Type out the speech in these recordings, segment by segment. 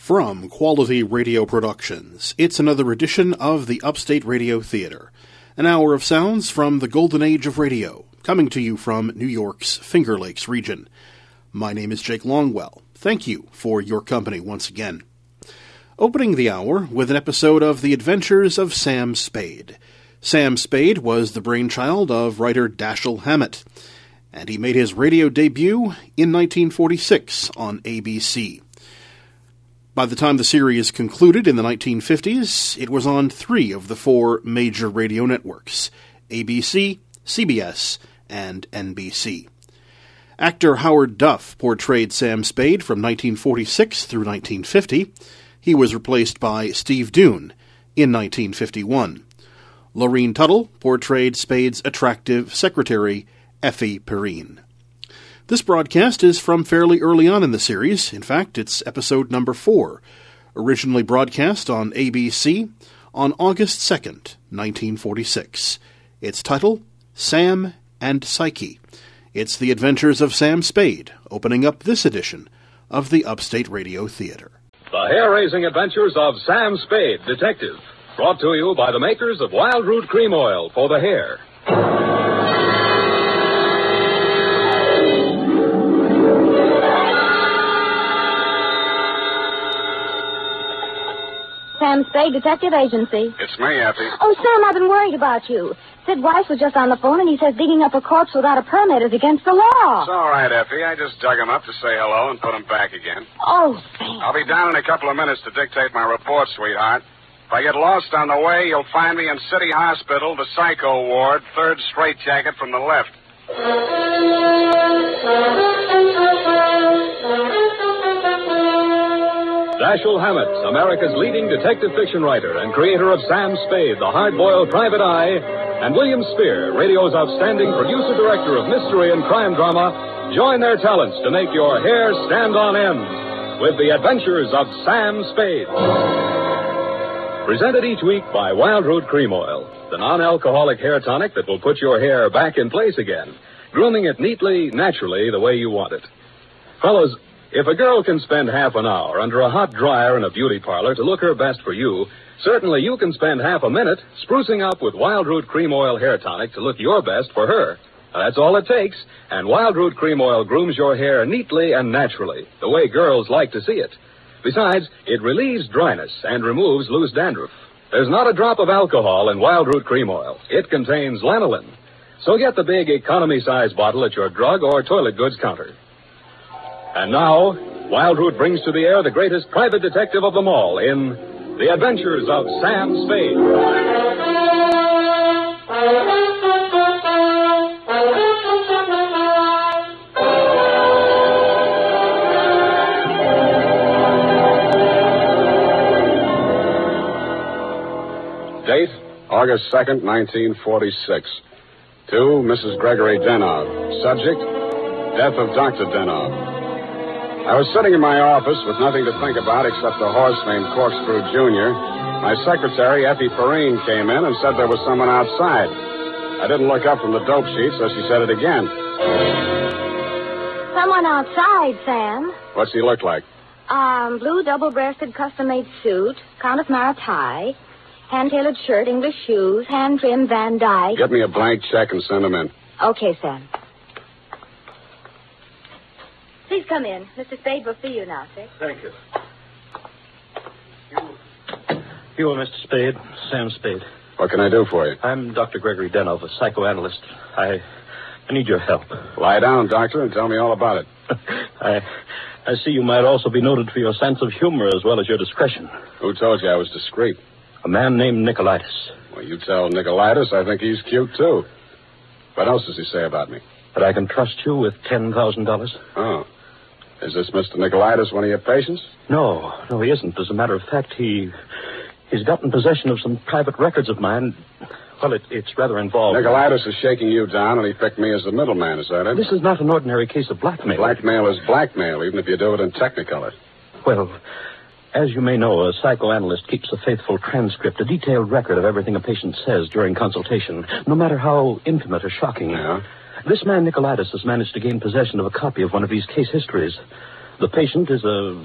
From Quality Radio Productions, it's another edition of the Upstate Radio Theater. An hour of sounds from the golden age of radio, coming to you from New York's Finger Lakes region. My name is Jake Longwell. Thank you for your company once again. Opening the hour with an episode of The Adventures of Sam Spade. Sam Spade was the brainchild of writer Dashiell Hammett, and he made his radio debut in 1946 on ABC. By the time the series concluded in the 1950s, it was on 3 of the 4 major radio networks, ABC, CBS, and NBC. Actor Howard Duff portrayed Sam Spade from 1946 through 1950. He was replaced by Steve Dune in 1951. Lorene Tuttle portrayed Spade's attractive secretary, Effie Perrine. This broadcast is from fairly early on in the series. In fact, it's episode number 4, originally broadcast on ABC on August 2nd, 1946. Its title, Sam and Psyche. It's The Adventures of Sam Spade, opening up this edition of the Upstate Radio Theater. The hair-raising adventures of Sam Spade, Detective, brought to you by the makers of Wild Root Cream Oil for the hair. Sam Spade Detective Agency. It's me, Effie. Oh, Sam, I've been worried about you. Sid Weiss was just on the phone, and he says digging up a corpse without a permit is against the law. It's all right, Effie. I just dug him up to say hello and put him back again. Oh, thanks. I'll be down in a couple of minutes to dictate my report, sweetheart. If I get lost on the way, you'll find me in City Hospital, the Psycho Ward, 3rd straitjacket from the left. Dashiell Hammett, America's leading detective fiction writer and creator of Sam Spade, the hard-boiled private eye, and William Spear, radio's outstanding producer-director of mystery and crime drama, join their talents to make your hair stand on end with The Adventures of Sam Spade. Presented each week by Wild Root Cream Oil, the non-alcoholic hair tonic that will put your hair back in place again, grooming it neatly, naturally, the way you want it. Fellas, if a girl can spend half an hour under a hot dryer in a beauty parlor to look her best for you, certainly you can spend half a minute sprucing up with Wild Root Cream Oil hair tonic to look your best for her. Now, that's all it takes, and Wild Root Cream Oil grooms your hair neatly and naturally, the way girls like to see it. Besides, it relieves dryness and removes loose dandruff. There's not a drop of alcohol in Wild Root Cream Oil. It contains lanolin. So get the big economy-size bottle at your drug or toilet goods counter. And now, Wild Root brings to the air the greatest private detective of them all in The Adventures of Sam Spade. Date, August 2nd, 1946. To Mrs. Gregory Denov. Subject, death of Dr. Denov. I was sitting in my office with nothing to think about except a horse named Corkscrew Jr. My secretary, Effie Perrine, came in and said there was someone outside. I didn't look up from the dope sheet, so she said it again. Someone outside, Sam. What's he look like? Blue double-breasted custom-made suit, Countess Mara tie, hand-tailored shirt, English shoes, hand-trimmed Van Dyke. Get me a blank check and send him in. Okay, Sam. Please come in. Mr. Spade will see you now, sir. Thank you. You are Mr. Spade, Sam Spade. What can I do for you? I'm Dr. Gregory Denov, a psychoanalyst. I need your help. Lie down, doctor, and tell me all about it. I see you might also be noted for your sense of humor as well as your discretion. Who told you I was discreet? A man named Nicolaitis. Well, you tell Nicolaitis I think he's cute, too. What else does he say about me? That I can trust you with $10,000. Oh. Is this Mr. Nicolaitis one of your patients? No, he isn't. As a matter of fact, he's gotten possession of some private records of mine. Well, it's rather involved. Nicolaitis is shaking you down, and he picked me as the middleman, is that it? This is not an ordinary case of blackmail. Blackmail is blackmail, even if you do it in Technicolor. Well, as you may know, a psychoanalyst keeps a faithful transcript, a detailed record of everything a patient says during consultation, no matter how intimate or shocking. Yeah? This man, Nicolaitis, has managed to gain possession of a copy of one of these case histories. The patient is a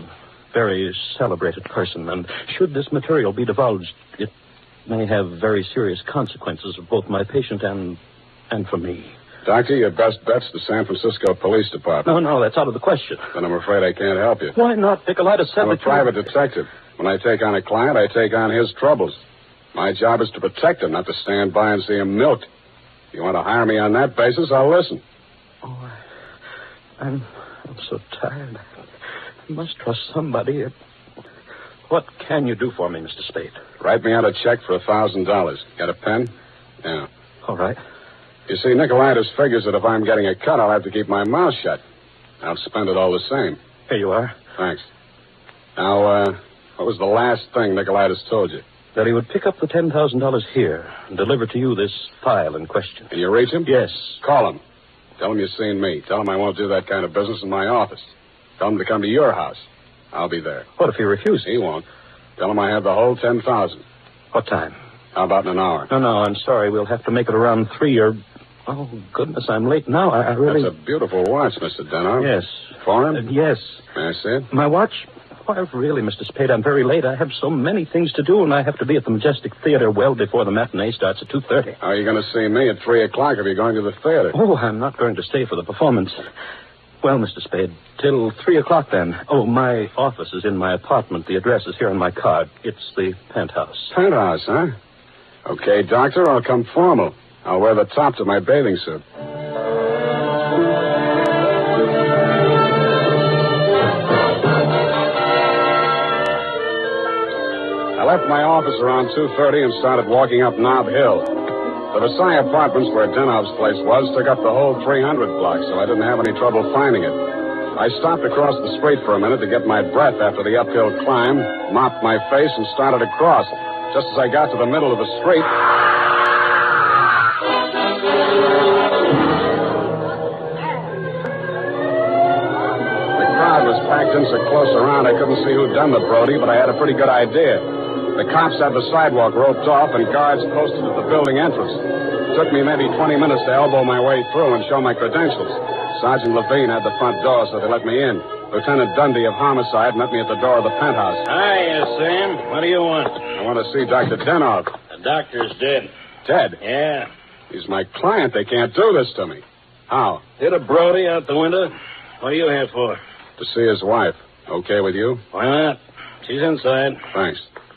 very celebrated person, and should this material be divulged, it may have very serious consequences for both my patient and for me. Doctor, your best bet's the San Francisco Police Department. No, that's out of the question. Then I'm afraid I can't help you. Why not? Nicolaitis said I'm a private detective. When I take on a client, I take on his troubles. My job is to protect him, not to stand by and see him milked. If you want to hire me on that basis, I'll listen. Oh, I'm so tired. I must trust somebody. What can you do for me, Mr. Spade? Write me out a check for $1,000. Got a pen? Yeah. All right. You see, Nicolaitis figures that if I'm getting a cut, I'll have to keep my mouth shut. I'll spend it all the same. Here you are. Thanks. Now, what was the last thing Nicolaitis told you? That he would pick up the $10,000 here and deliver to you this file in question. Can you reach him? Yes. Call him. Tell him you've seen me. Tell him I won't do that kind of business in my office. Tell him to come to your house. I'll be there. What if he refuses? He won't. Tell him I have the whole 10,000. What time? How about in an hour? No, I'm sorry. We'll have to make it around 3 or... Oh, goodness, I'm late now. I really... That's a beautiful watch, Mr. Denham. Yes. Foreign? Yes. May I see it? My watch? Why, really, Mr. Spade, I'm very late. I have so many things to do, and I have to be at the Majestic Theater well before the matinee starts at 2:30. How are you going to see me at 3 o'clock if you're going to the theater? Oh, I'm not going to stay for the performance. Well, Mr. Spade, till 3 o'clock then. Oh, my office is in my apartment. The address is here on my card. It's the penthouse. Penthouse, huh? Okay, doctor, I'll come formal. I'll wear the top to my bathing suit. I left my office around 2:30 and started walking up Nob Hill. The Versailles Apartments, where Denhov's place was, took up the whole 300 block, so I didn't have any trouble finding it. I stopped across the street for a minute to get my breath after the uphill climb, mopped my face, and started across. Just as I got to the middle of the street... The crowd was packed in so close around I couldn't see who'd done the Brody, but I had a pretty good idea. The cops had the sidewalk roped off and guards posted at the building entrance. It took me maybe 20 minutes to elbow my way through and show my credentials. Sergeant Levine had the front door, so they let me in. Lieutenant Dundee of Homicide met me at the door of the penthouse. Hiya, Sam. What do you want? I want to see Dr. Denov. The doctor's dead. Dead? Yeah. He's my client. They can't do this to me. How? Hit a Brody out the window. What are you here for? To see his wife. Okay with you? Why not? She's inside. Thanks.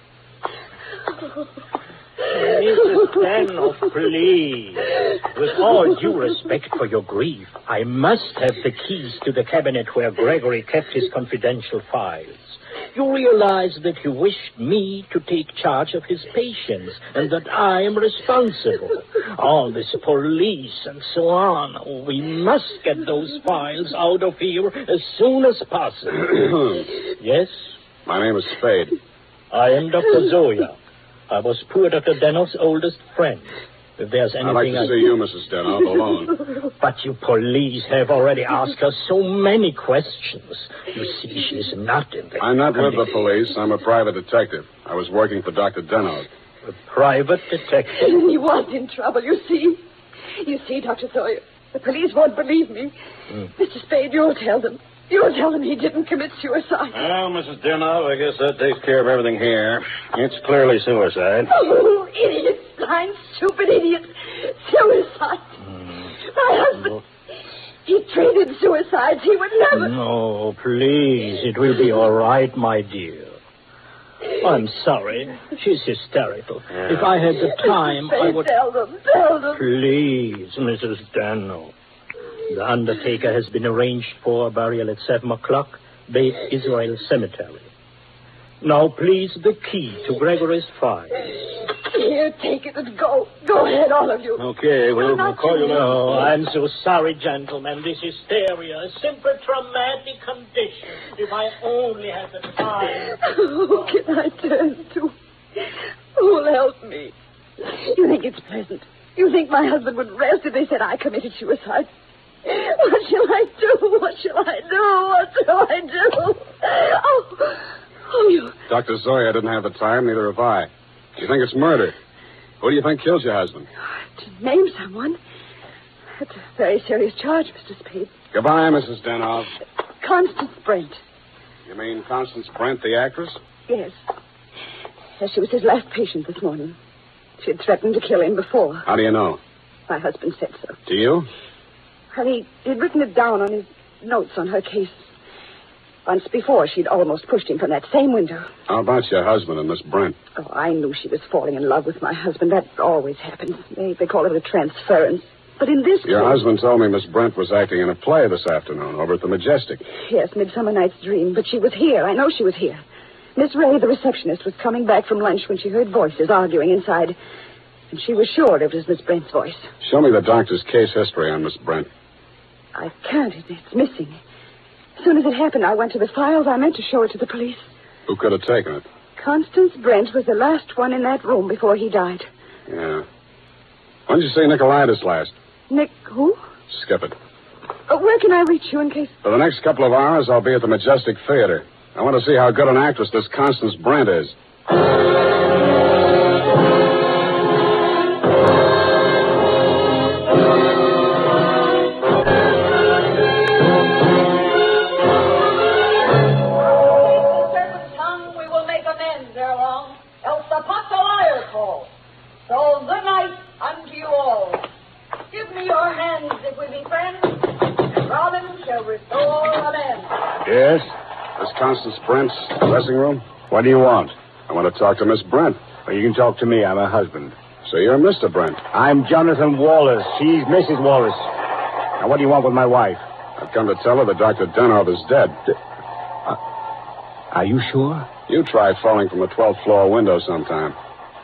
Mrs. Danoff, please. With all due respect for your grief, I must have the keys to the cabinet where Gregory kept his confidential files. You realize that he wished me to take charge of his patients and that I am responsible. All this police and so on. We must get those files out of here as soon as possible. Yes? My name is Spade. I am Dr. Zoya. I was poor Dr. Danoff's oldest friend. If there's anything... I'd like to see you, Mrs. Danoff, alone. But you police have already asked her so many questions. You see, she's not in the... I'm not with the police. I'm a private detective. I was working for Dr. Danoff. A private detective? He was in trouble, you see. You see, Dr. Sawyer, the police won't believe me. Mr. Spade, you'll tell them. You'll tell them he didn't commit suicide. Well, Mrs. Denov, I guess that takes care of everything here. It's clearly suicide. Oh, idiots. Blind, stupid idiots. Suicide. My husband, he treated suicides. He would never... No, please. It will be all right, my dear. I'm sorry. She's hysterical. If I had the time, I would... Tell them. Please, Mrs. Danoff. The undertaker has been arranged for burial at 7 o'clock, Beit Israel Cemetery. Now, please, the key to Gregory's files. Here, take it and go. Go ahead, all of you. Okay, we'll call you now. Oh, I'm so sorry, gentlemen. This hysteria, a simple traumatic condition. If I only had the time. Who can I turn to? Who will help me? You think it's pleasant? You think my husband would rest if they said I committed suicide? What shall I do? What shall I do? Oh, you... Dr. Zoya didn't have the time, neither have I. You think it's murder? Who do you think killed your husband? To name someone. That's a very serious charge, Mr. Spade. Goodbye, Mrs. Denov. Constance Brent. You mean Constance Brent, the actress? Yes. Yes, she was his last patient this morning. She had threatened to kill him before. How do you know? My husband said so. To you? And he'd written it down on his notes on her case. Once before, she'd almost pushed him from that same window. How about your husband and Miss Brent? Oh, I knew she was falling in love with my husband. That always happens. They call it a transference. But in this Your case... husband told me Miss Brent was acting in a play this afternoon over at the Majestic. Yes, Midsummer Night's Dream. But she was here. I know she was here. Miss Ray, the receptionist, was coming back from lunch when she heard voices arguing inside. And she was sure it was Miss Brent's voice. Show me the doctor's case history on Miss Brent. I can't. It's missing. As soon as it happened, I went to the files. I meant to show it to the police. Who could have taken it? Constance Brent was the last one in that room before he died. Yeah. When did you see Nicolaitis last? Nick, who? Skip it. Where can I reach you in case... For the next couple of hours, I'll be at the Majestic Theater. I want to see how good an actress this Constance Brent is. So good night unto you all. Give me your hands if we be friends, and Robin shall restore amends. Yes? This Constance Brent's dressing room? What do you want? I want to talk to Miss Brent. Well, you can talk to me. I'm her husband. So you're Mr. Brent? I'm Jonathan Wallace. She's Mrs. Wallace. Now, what do you want with my wife? I've come to tell her that Dr. Denov is dead. Are you sure? You try falling from a 12th floor window sometime.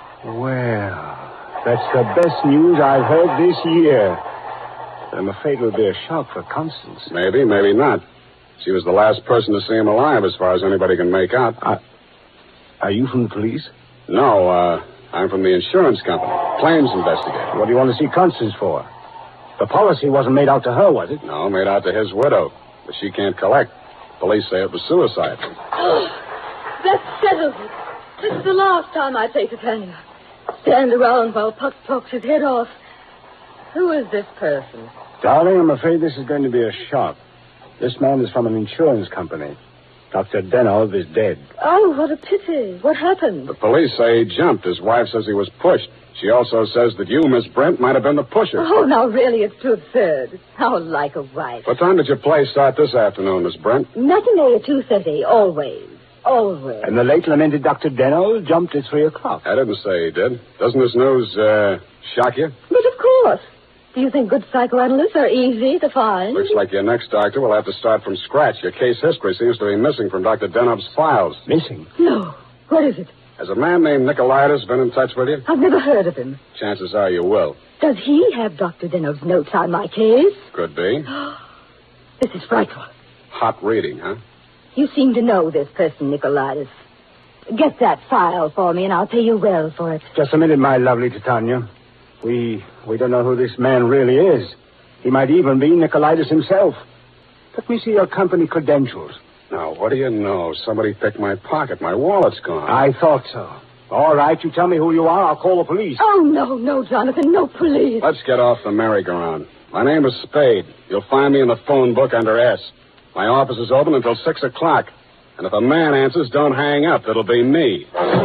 Well, that's the best news I've heard this year. But I'm afraid it will be a shock for Constance. Maybe, maybe not. She was the last person to see him alive, as far as anybody can make out. Are you from the police? No, I'm from the insurance company. Claims investigator. What do you want to see Constance for? The policy wasn't made out to her, was it? No, made out to his widow. But she can't collect. Police say it was suicide. Oh, that settles it. This is the last time I say to Tanya. Stand around while Puck talks his head off. Who is this person? Darling, I'm afraid this is going to be a shock. This man is from an insurance company. Dr. Denov is dead. Oh, what a pity. What happened? The police say he jumped. His wife says he was pushed. She also says that you, Miss Brent, might have been the pusher. Oh, now, really, it's too absurd. How like a wife. What time did your play start this afternoon, Miss Brent? Matinee at 2:30, always. Always. And the late lamented Dr. Denov jumped at 3 o'clock. I didn't say he did. Doesn't this news, shock you? But of course. Do you think good psychoanalysts are easy to find? Looks like your next doctor will have to start from scratch. Your case history seems to be missing from Dr. Denov's files. Missing? No. What is it? Has a man named Nicolaitis been in touch with you? I've never heard of him. Chances are you will. Does he have Dr. Denov's notes on my case? Could be. This is frightful. Hot reading, huh? You seem to know this person, Nicolaitis. Get that file for me, and I'll pay you well for it. Just a minute, my lovely Titania. We don't know who this man really is. He might even be Nicolaitis himself. Let me see your company credentials. Now, what do you know? Somebody picked my pocket. My wallet's gone. I thought so. All right, you tell me who you are. I'll call the police. Oh, no, Jonathan. No police. Let's get off the merry-go-round. My name is Spade. You'll find me in the phone book under S. My office is open until 6 o'clock. And if a man answers, don't hang up. It'll be me.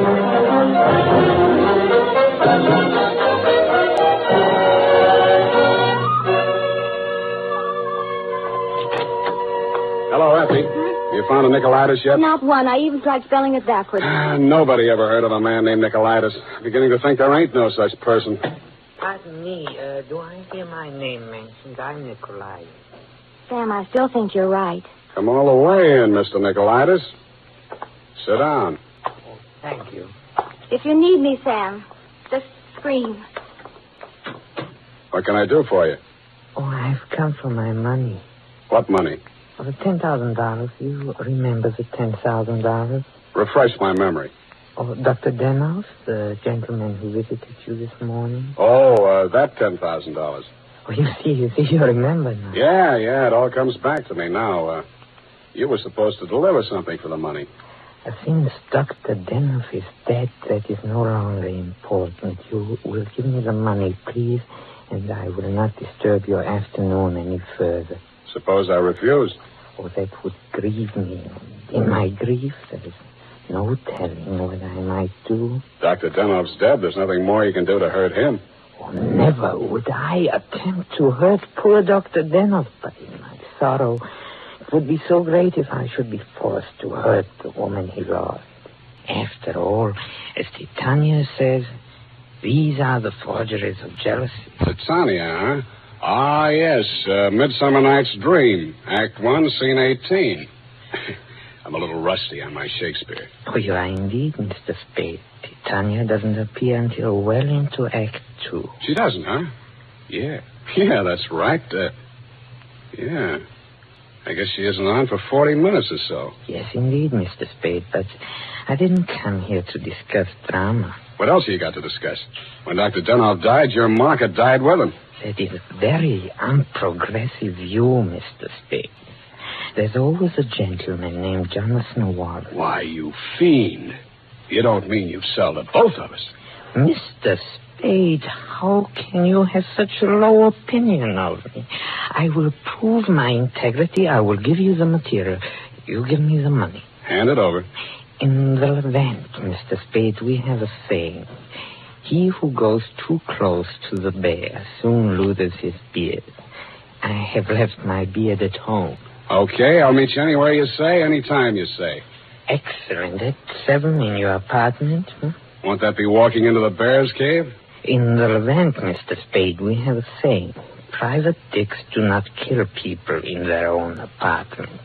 Hello, Effie. You found a Nicolaitis yet? Not one. I even tried spelling it backwards. Nobody ever heard of a man named Nicolaitis. Beginning to think there ain't no such person. Pardon me. Do I hear my name mentioned? I'm Nicolaitis. Sam, I still think you're right. Come all the way in, Mr. Nicolaitis. Sit down. Oh, thank you. If you need me, Sam, just scream. What can I do for you? Oh, I've come for my money. What money? Oh, the $10,000. You remember the $10,000? Refresh my memory. Oh, Dr. Denov, the gentleman who visited you this morning? Oh, that $10,000. Oh, you remember now. Yeah, it all comes back to me now. You were supposed to deliver something for the money. Since Dr. Denov is dead, that is no longer important. You will give me the money, please, and I will not disturb your afternoon any further. Suppose I refuse? Oh, that would grieve me. In my grief, there is no telling what I might do. Dr. Denov's dead. There's nothing more you can do to hurt him. Oh, never would I attempt to hurt poor Dr. Denov, but in my sorrow, it would be so great if I should be forced to hurt the woman he lost. After all, as Titania says, these are the forgeries of jealousy. Titania, huh? Ah, yes. Midsummer Night's Dream. Act 1, Scene 18. I'm a little rusty on my Shakespeare. Oh, you are indeed, Mr. Spade. Titania doesn't appear until well into Act 2. She doesn't, huh? Yeah. Yeah, that's right. Yeah. I guess she isn't on for 40 minutes or so. Yes, indeed, Mr. Spade, but I didn't come here to discuss drama. What else have you got to discuss? When Dr. Denov died, your market died with him. That is a very unprogressive view, Mr. Spade. There's always a gentleman named Jonathan Wallace. Why, you fiend. You don't mean you've sold to both of us. Mr. Spade, how can you have such a low opinion of me? I will prove my integrity. I will give you the material. You give me the money. Hand it over. In the Levant, Mr. Spade, we have a saying. He who goes too close to the bear soon loses his beard. I have left my beard at home. Okay, I'll meet you anywhere you say, anytime you say. Excellent. At 7 in your apartment? Won't that be walking into the bear's cave? In the Levant, Mr. Spade, we have a saying. Private dicks do not kill people in their own apartment.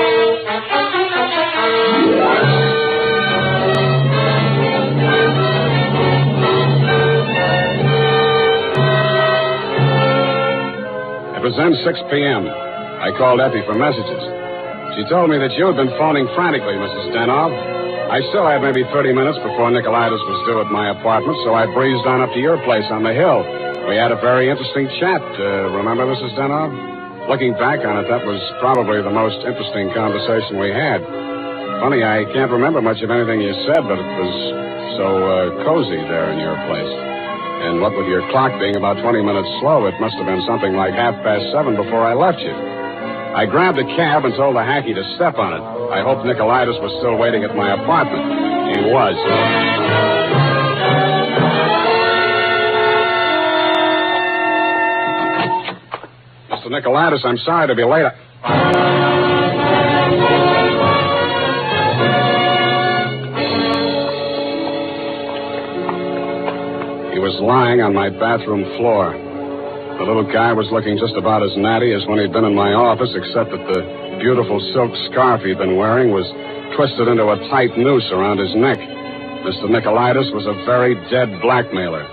It was then 6 p.m. I called Effie for messages. She told me that you had been phoning frantically, Mrs. Denov. I still had maybe 30 minutes before Nicolaitis was due at my apartment, so I breezed on up to your place on the hill. We had a very interesting chat. Remember, Mrs. Denov? Looking back on it, that was probably the most interesting conversation we had. Funny, I can't remember much of anything you said, but it was so cozy there in your place. And what with your clock being about 20 minutes slow, it must have been something like 7:30 before I left you. I grabbed a cab and told the hacky to step on it. I hoped Nicolaitis was still waiting at my apartment. He was. Mr. Nicolaitis, I'm sorry to be late. He was lying on my bathroom floor. The little guy was looking just about as natty as when he'd been in my office, except that the beautiful silk scarf he'd been wearing was twisted into a tight noose around his neck. Mr. Nicolaitis was a very dead blackmailer.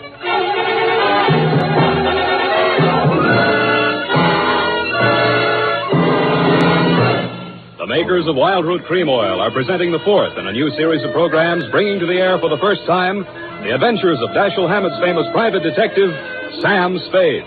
The makers of Wild Root Cream Oil are presenting the fourth in a new series of programs bringing to the air for the first time the adventures of Dashiell Hammett's famous private detective, Sam Spade.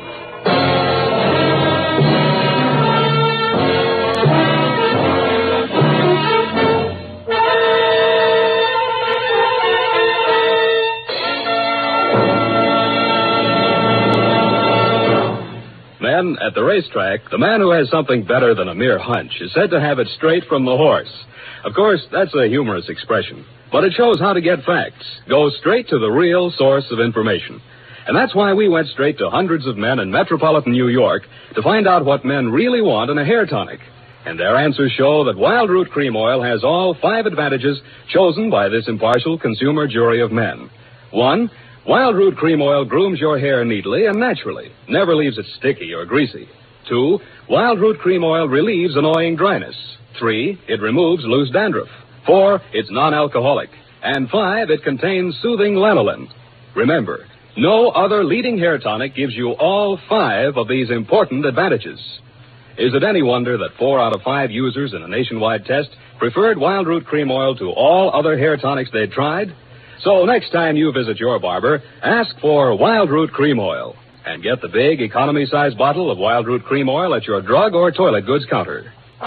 Then, at the racetrack, the man who has something better than a mere hunch is said to have it straight from the horse. Of course, that's a humorous expression, but it shows how to get facts. Go straight to the real source of information. And that's why we went straight to hundreds of men in metropolitan New York to find out what men really want in a hair tonic. And their answers show that Wild Root Cream Oil has all 5 advantages chosen by this impartial consumer jury of men. 1, Wild Root Cream Oil grooms your hair neatly and naturally, never leaves it sticky or greasy. 2, Wild Root Cream Oil relieves annoying dryness. 3, it removes loose dandruff. 4, it's non-alcoholic. And 5, it contains soothing lanolin. Remember, no other leading hair tonic gives you all 5 of these important advantages. Is it any wonder that 4 out of 5 users in a nationwide test preferred Wild Root Cream Oil to all other hair tonics they'd tried? So next time you visit your barber, ask for Wild Root Cream Oil and get the big economy-size bottle of Wild Root Cream Oil at your drug or toilet goods counter.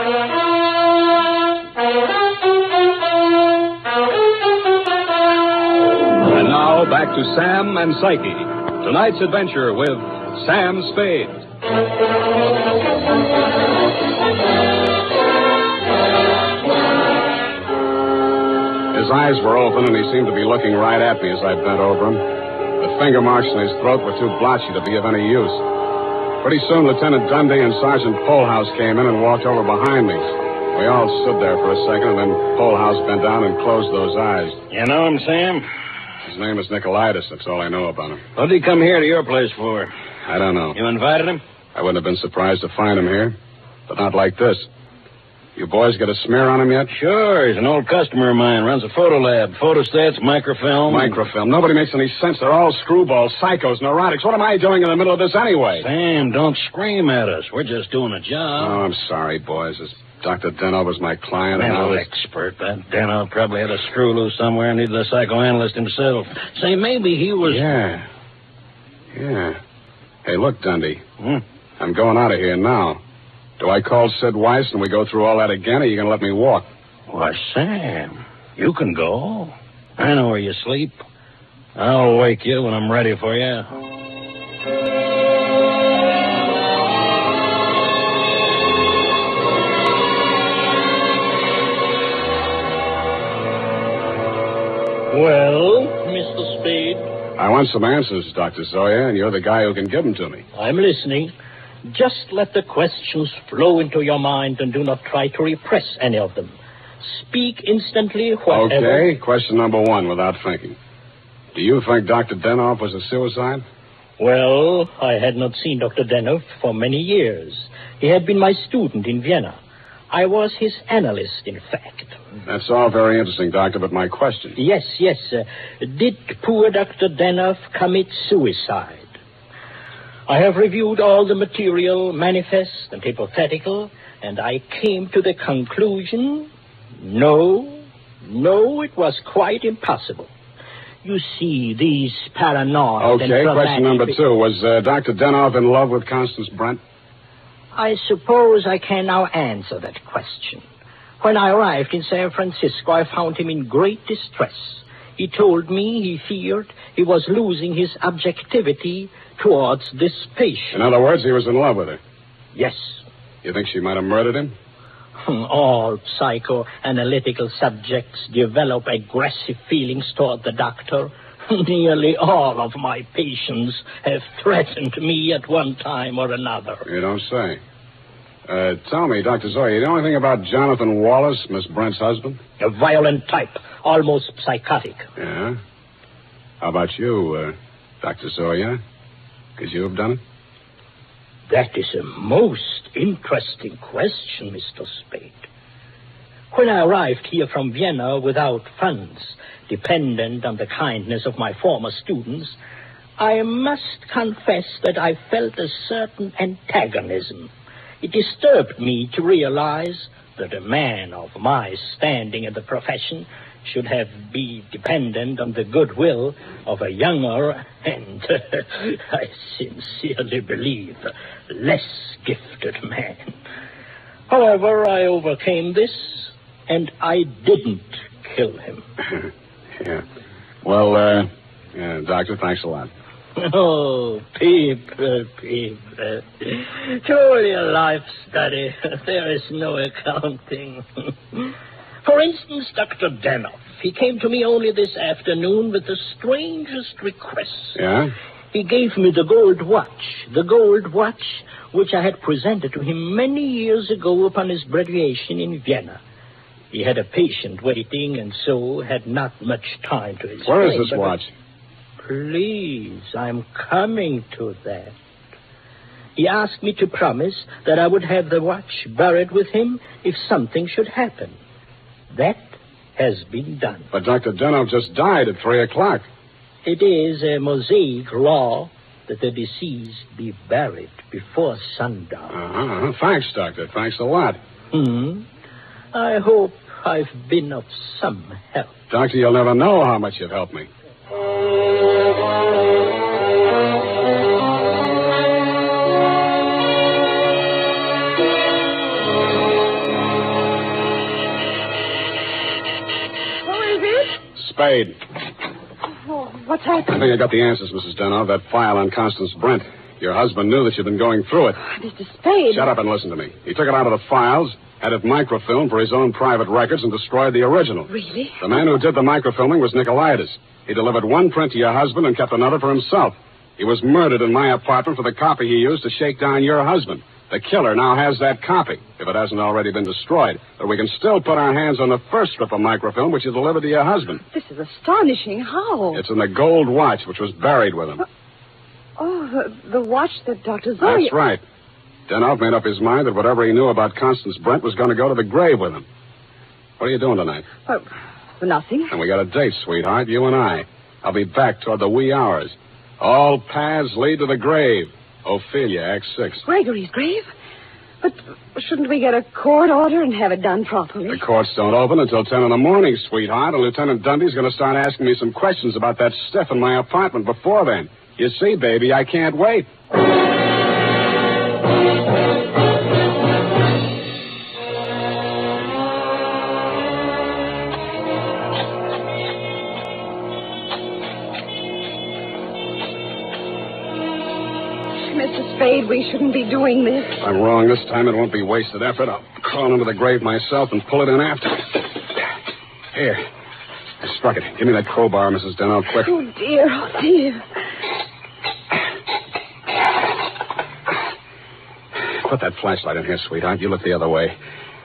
And now back to Sam and Psyche. Tonight's adventure with Sam Spade. His eyes were open, and he seemed to be looking right at me as I bent over him. The finger marks in his throat were too blotchy to be of any use. Pretty soon, Lieutenant Dundee and Sergeant Polhouse came in and walked over behind me. We all stood there for a second, and then Polhouse bent down and closed those eyes. You know him, Sam? His name is Nicolaitis. That's all I know about him. What did he come here to your place for? I don't know. You invited him? I wouldn't have been surprised to find him here, but not like this. You boys got a smear on him yet? Sure. He's an old customer of mine. Runs a photo lab. Photostats, microfilm. Microfilm. Nobody makes any sense. They're all screwballs, psychos, neurotics. What am I doing in the middle of this anyway? Sam, don't scream at us. We're just doing a job. Oh, I'm sorry, boys. This Dr. Denov was my client. Mental expert. That Denov probably had a screw loose somewhere and needed a psychoanalyst himself. Say, maybe he was... Yeah. Hey, look, Dundee. I'm going out of here now. Do I call Sid Weiss and we go through all that again, or are you going to let me walk? Why, Sam, you can go. I know where you sleep. I'll wake you when I'm ready for you. Well, Mr. Spade? I want some answers, Dr. Zoya, and you're the guy who can give them to me. I'm listening. Just let the questions flow into your mind and do not try to repress any of them. Speak instantly, whatever... Okay, question number one, without thinking. Do you think Dr. Denov was a suicide? Well, I had not seen Dr. Denov for many years. He had been my student in Vienna. I was his analyst, in fact. That's all very interesting, Doctor, but my question... Yes. Did poor Dr. Denov commit suicide? I have reviewed all the material, manifest and hypothetical, and I came to the conclusion, no, it was quite impossible. You see, these paranoid and Okay, question number two. Was Dr. Denov in love with Constance Brent? I suppose I can now answer that question. When I arrived in San Francisco, I found him in great distress. He told me he feared he was losing his objectivity towards this patient. In other words, he was in love with her? Yes. You think she might have murdered him? All psychoanalytical subjects develop aggressive feelings toward the doctor. Nearly all of my patients have threatened me at one time or another. You don't say. Tell me, Dr. Zoya, you know anything about Jonathan Wallace, Miss Brent's husband? A violent type, almost psychotic. Yeah? How about you, Dr. Zoya? Could you have done it? That is a most interesting question, Mr. Spade. When I arrived here from Vienna without funds, dependent on the kindness of my former students, I must confess that I felt a certain antagonism. It disturbed me to realize that a man of my standing in the profession should be dependent on the goodwill of a younger and, I sincerely believe, less gifted man. However, I overcame this, and I didn't kill him. Yeah. Well, Doctor, thanks a lot. Oh, people. Truly a life study. There is no accounting. For instance, Dr. Denov. He came to me only this afternoon with the strangest requests. Yeah? He gave me the gold watch which I had presented to him many years ago upon his graduation in Vienna. He had a patient waiting and so had not much time to explain. Where is this watch? Please, I'm coming to that. He asked me to promise that I would have the watch buried with him if something should happen. That has been done. But Dr. Denov just died at 3 o'clock. It is a Mosaic law that the deceased be buried before sundown. Thanks, Doctor. Thanks a lot. I hope I've been of some help. Doctor, you'll never know how much you've helped me. Spade. Oh, what's happened? I think I got the answers, Mrs. Denov. That file on Constance Brent. Your husband knew that you'd been going through it. Mr. Spade. Shut up and listen to me. He took it out of the files, had it microfilmed for his own private records and destroyed the original. Really? The man who did the microfilming was Nicolaitis. He delivered one print to your husband and kept another for himself. He was murdered in my apartment for the copy he used to shake down your husband. The killer now has that copy, if it hasn't already been destroyed. But we can still put our hands on the first strip of microfilm which you delivered to your husband. This is astonishing. How? It's in the gold watch which was buried with him. Oh, the watch that Dr. Zoya... That's right. Denov made up his mind that whatever he knew about Constance Brent was going to go to the grave with him. What are you doing tonight? Nothing. And we got a date, sweetheart, you and I. I'll be back toward the wee hours. All paths lead to the grave. Ophelia, Act 6. Gregory's grave? But shouldn't we get a court order and have it done properly? The courts don't open until 10 in the morning, sweetheart, and Lieutenant Dundee's going to start asking me some questions about that stiff in my apartment before then. You see, baby, I can't wait. Mr. Spade, we shouldn't be doing this. If I'm wrong this time, it won't be wasted effort. I'll crawl under the grave myself and pull it in after. Here. I struck it. Give me that crowbar, Mrs. Denov, quick. Oh, dear. Oh, dear. Put that flashlight in here, sweetheart. You look the other way.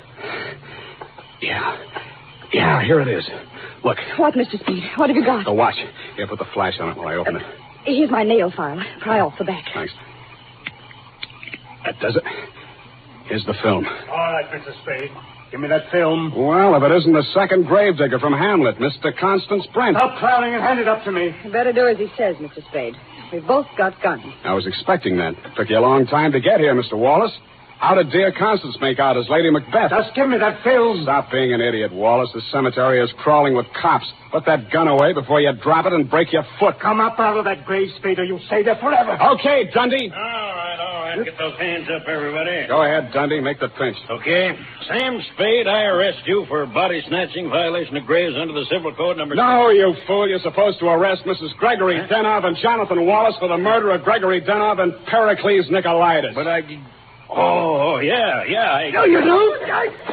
Yeah, here it is. Look. What, Mr. Spade? What have you got? The watch. Here, put the flash on it while I open it. Here's my nail file. Pry off the back. Thanks. That does it. Here's the film. All right, Mr. Spade. Give me that film. Well, if it isn't the second gravedigger from Hamlet, Mr. Constance Brent. Stop clowning and hand it up to me. You better do as he says, Mr. Spade. We've both got guns. I was expecting that. It took you a long time to get here, Mr. Wallace. How did dear Constance make out as Lady Macbeth? Just give me that film. Stop being an idiot, Wallace. The cemetery is crawling with cops. Put that gun away before you drop it and break your foot. Come up out of that grave, Spade, or you'll stay there forever. Okay, Dundee. All right. Get those hands up, everybody. Go ahead, Dundee. Make the pinch. Okay. Sam Spade, I arrest you for body snatching, violation of graves under the Civil Code number... No, you fool. You're supposed to arrest Mrs. Gregory Denov and Jonathan Wallace for the murder of Gregory Denov and Pericles Nicolaitis. But I... Oh, yeah. No, you don't.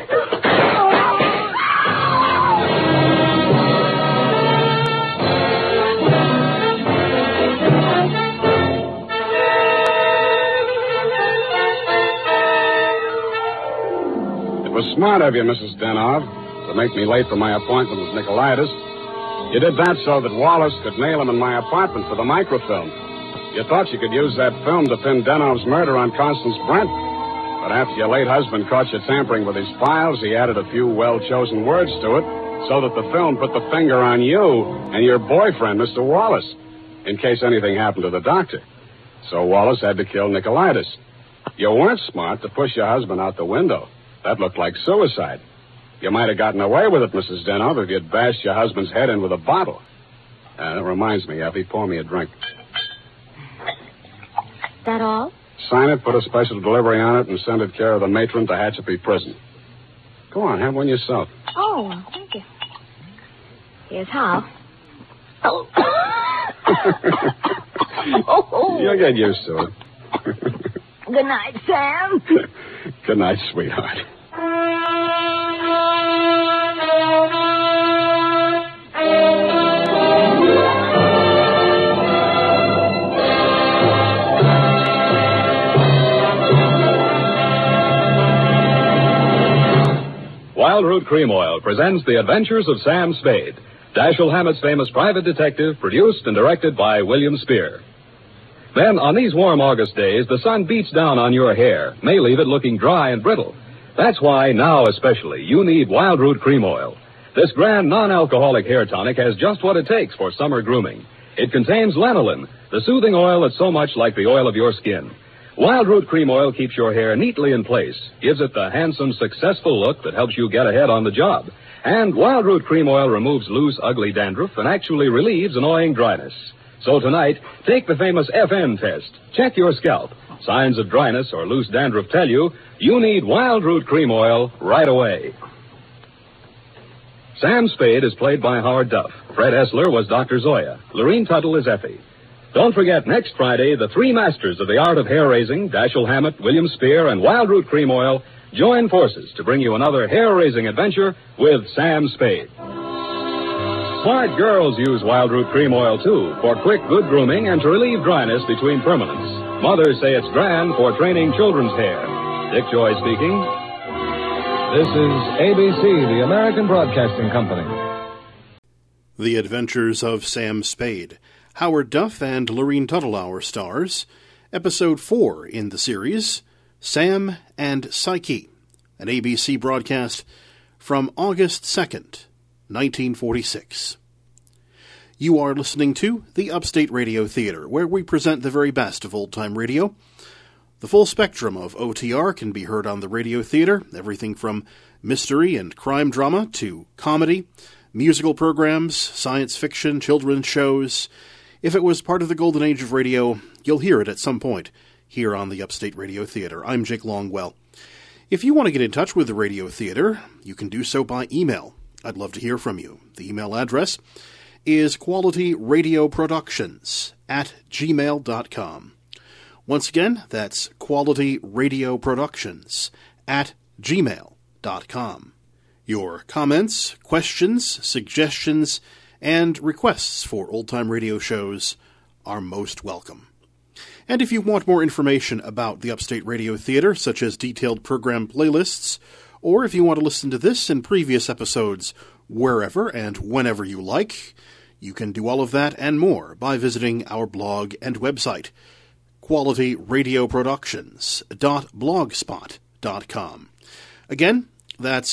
It was smart of you, Mrs. Denov, to make me late for my appointment with Nicolaitis. You did that so that Wallace could nail him in my apartment for the microfilm. You thought you could use that film to pin Denov's murder on Constance Brent. But after your late husband caught you tampering with his files, he added a few well-chosen words to it so that the film put the finger on you and your boyfriend, Mr. Wallace, in case anything happened to the doctor. So Wallace had to kill Nicolaitis. You weren't smart to push your husband out the window. That looked like suicide. You might have gotten away with it, Mrs. Denov, if you'd bashed your husband's head in with a bottle. That reminds me, Effie, pour me a drink. That all? Sign it, put a special delivery on it, and send it care of the matron to Hatchapee Prison. Go on, have one yourself. Oh, thank you. Here's how. You'll get used to it. Good night, Sam. Good night, sweetheart. Wild Root Cream Oil presents The Adventures of Sam Spade, Dashiell Hammett's famous private detective, produced and directed by William Spear. Then, on these warm August days, the sun beats down on your hair, may leave it looking dry and brittle. That's why, now especially, you need Wild Root Cream Oil. This grand non-alcoholic hair tonic has just what it takes for summer grooming. It contains lanolin, the soothing oil that's so much like the oil of your skin. Wild Root Cream Oil keeps your hair neatly in place, gives it the handsome, successful look that helps you get ahead on the job. And Wild Root Cream Oil removes loose, ugly dandruff and actually relieves annoying dryness. So tonight, take the famous FN test. Check your scalp. Signs of dryness or loose dandruff tell you need Wild Root Cream Oil right away. Sam Spade is played by Howard Duff. Fred Essler was Dr. Zoya. Lorene Tuttle is Effie. Don't forget, next Friday, the three masters of the art of hair-raising, Dashiell Hammett, William Spear, and Wild Root Cream Oil, join forces to bring you another hair-raising adventure with Sam Spade. Smart girls use Wild Root Cream Oil, too, for quick, good grooming and to relieve dryness between permanents. Mothers say it's grand for training children's hair. Dick Joy speaking. This is ABC, the American Broadcasting Company. The Adventures of Sam Spade. Howard Duff and Lorene Tuttlauer stars. Episode 4 in the series, Sam and Psyche, an ABC broadcast from August 2nd, 1946. You are listening to the Upstate Radio Theater, where we present the very best of old-time radio. The full spectrum of OTR can be heard on the Radio Theater, everything from mystery and crime drama to comedy, musical programs, science fiction, children's shows. If it was part of the golden age of radio, you'll hear it at some point here on the Upstate Radio Theater. I'm Jake Longwell. If you want to get in touch with the Radio Theater, you can do so by email. I'd love to hear from you. The email address is qualityradioproductions@gmail.com. Once again, that's qualityradioproductions@gmail.com. Your comments, questions, suggestions, and requests for old-time radio shows are most welcome. And if you want more information about the Upstate Radio Theater, such as detailed program playlists, or if you want to listen to this and previous episodes wherever and whenever you like, you can do all of that and more by visiting our blog and website, qualityradioproductions.blogspot.com. Again, that's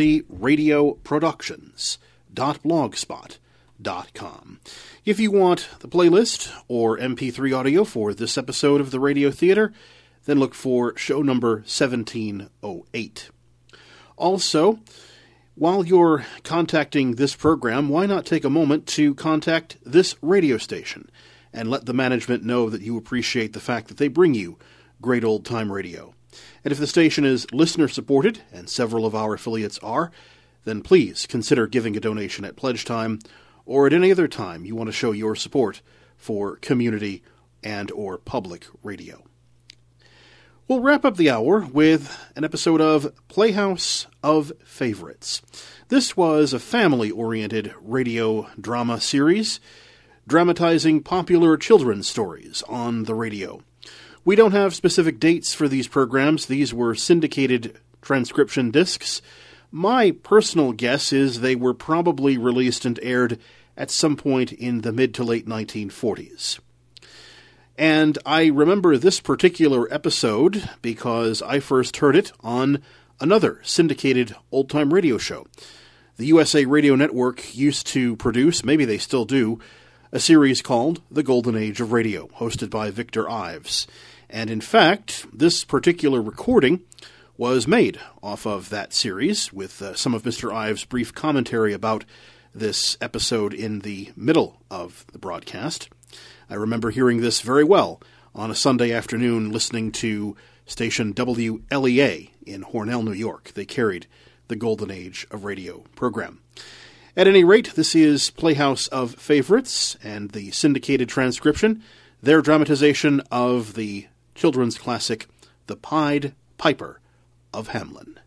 qualityradioproductions.blogspot.com. If you want the playlist or MP3 audio for this episode of the Radio Theater, then look for show number 1708. Also, while you're contacting this program, why not take a moment to contact this radio station and let the management know that you appreciate the fact that they bring you great old-time radio. And if the station is listener-supported, and several of our affiliates are, then please consider giving a donation at pledge time or at any other time you want to show your support for community and or public radio. We'll wrap up the hour with an episode of Playhouse of Favorites. This was a family-oriented radio drama series dramatizing popular children's stories on the radio. We don't have specific dates for these programs. These were syndicated transcription discs. My personal guess is they were probably released and aired at some point in the mid to late 1940s. And I remember this particular episode because I first heard it on another syndicated old-time radio show. The USA Radio Network used to produce, maybe they still do, a series called The Golden Age of Radio, hosted by Victor Ives. And in fact, this particular recording was made off of that series, with some of Mr. Ives' brief commentary about this episode in the middle of the broadcast. I remember hearing this very well on a Sunday afternoon listening to station WLEA in Hornell, New York. They carried the Golden Age of Radio program. At any rate, this is Playhouse of Favorites and the syndicated transcription, their dramatization of the children's classic, The Pied Piper of Hamelin.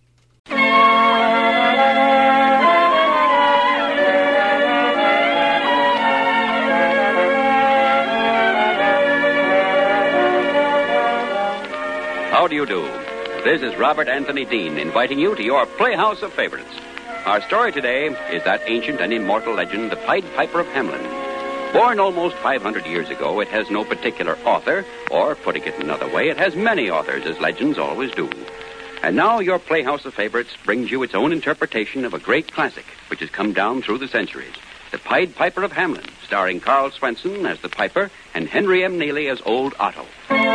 How do you do? This is Robert Anthony Dean inviting you to your Playhouse of Favorites. Our story today is that ancient and immortal legend, the Pied Piper of Hamelin. Born almost 500 years ago, it has no particular author, or, putting it another way, it has many authors, as legends always do. And now your Playhouse of Favorites brings you its own interpretation of a great classic, which has come down through the centuries. The Pied Piper of Hamelin, starring Carl Swenson as the Piper and Henry M. Neely as Old Otto.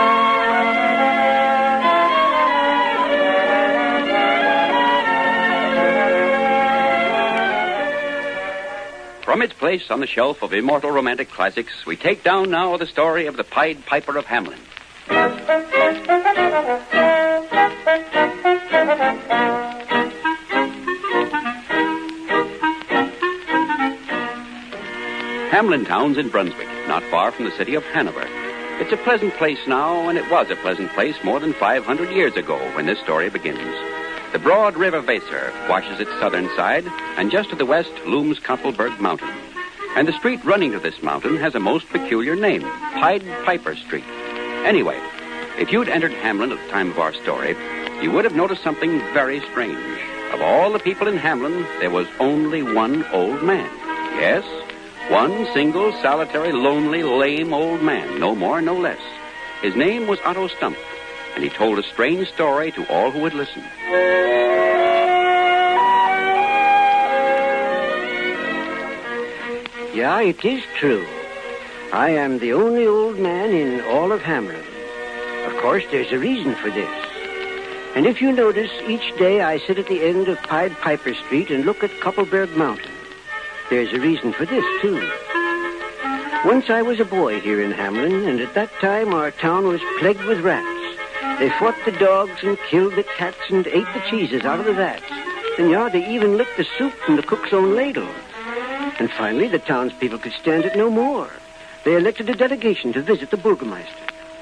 From its place on the shelf of immortal romantic classics, we take down now the story of the Pied Piper of Hamelin. Hamelin town's in Brunswick, not far from the city of Hanover. It's a pleasant place now, and it was a pleasant place more than 500 years ago when this story begins. The broad river Weser washes its southern side, and just to the west looms Koppelberg Mountain. And the street running to this mountain has a most peculiar name, Pied Piper Street. Anyway, if you'd entered Hamlin at the time of our story, you would have noticed something very strange. Of all the people in Hamlin, there was only one old man. Yes, one single, solitary, lonely, lame old man, no more, no less. His name was Otto Stump, and he told a strange story to all who would listen. Yeah, it is true. I am the only old man in all of Hamlin. Of course, there's a reason for this. And if you notice, each day I sit at the end of Pied Piper Street and look at Koppelberg Mountain. There's a reason for this, too. Once I was a boy here in Hamlin, and at that time our town was plagued with rats. They fought the dogs and killed the cats and ate the cheeses out of the vats. And they even licked the soup from the cook's own ladle. And finally, the townspeople could stand it no more. They elected a delegation to visit the Burgermeister.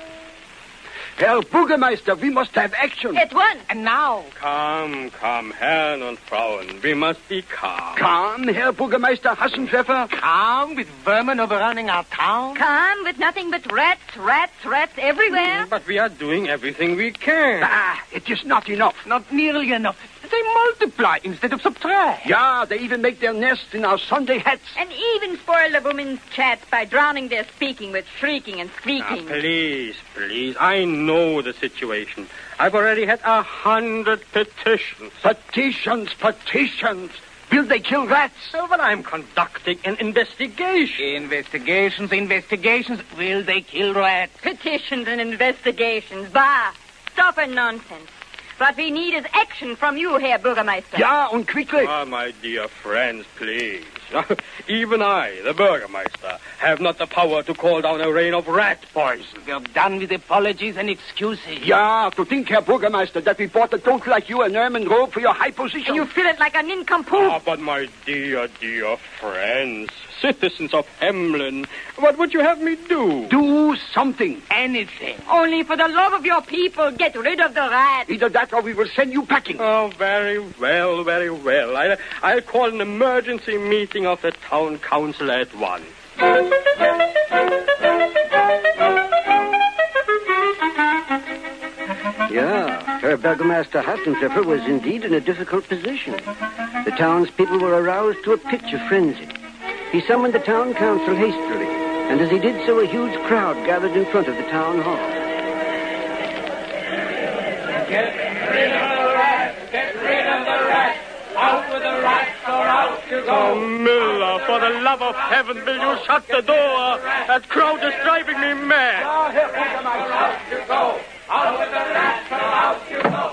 Herr Burgermeister, we must have action. At once. And now. Come, Herren und Frauen. We must be calm. Calm, Herr Burgermeister Hassenpfeffer? Calm with vermin overrunning our town? Calm with nothing but rats everywhere? But we are doing everything we can. It is not enough. Not nearly enough. They multiply instead of subtract. Yeah, they even make their nests in our Sunday hats. And even spoil the women's chat by drowning their speaking with shrieking and squeaking. Please. I know the situation. I've already had 100 petitions. Petitions. Will they kill rats? But I'm conducting an investigation. Investigations. Will they kill rats? Petitions and investigations. Bah. Stuff and nonsense. What we need is action from you, Herr Bürgermeister. Ja, und quickly. My dear friends, please. Even I, the Burgermeister, have not the power to call down a rain of rat poison. We're done with apologies and excuses. Ja, to think, Herr Burgermeister, that we bought a donkey like you an ermine robe for your high position. And you feel it like a nincompoop. But my dear friends, citizens of Hamlin, what would you have me do? Do something. Anything. Only for the love of your people, get rid of the rats. Either that or we will send you packing. Oh, very well. I'll call an emergency meeting of the town council at once. Yeah, Herr Burgermeister Hassenpfeffer was indeed in a difficult position. The townspeople were aroused to a pitch of frenzy. He summoned the town council hastily, and as he did so, a huge crowd gathered in front of the town hall. Get rid of the rats! Get rid of the rats! Out with the rats or out you go! Oh, Miller, for the love of heaven, will you shut the door? That crowd is driving me mad. Out you go! Out with the rats or out you go!